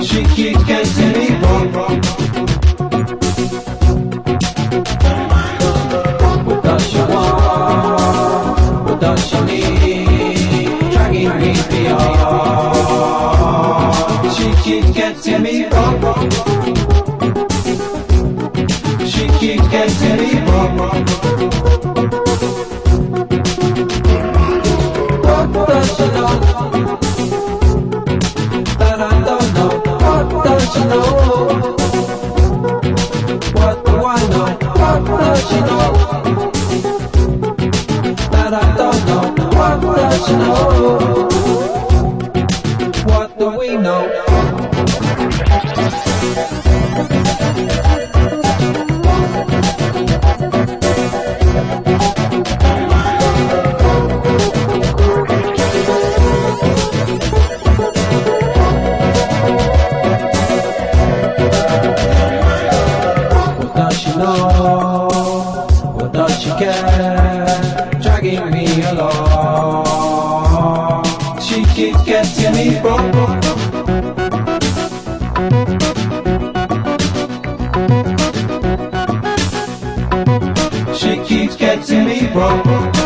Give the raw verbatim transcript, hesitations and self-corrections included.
She keeps getting me wrong. What does she want? What does she need? Dragging me beyond. She keeps getting me wrong. She keeps getting me wrong. What does she know that I don't know? What does she know? What do I know? What does she know that I don't know? What does she know? What do we know? What does she care? Dragging me along. She keeps getting me wrong. She keeps getting me wrong.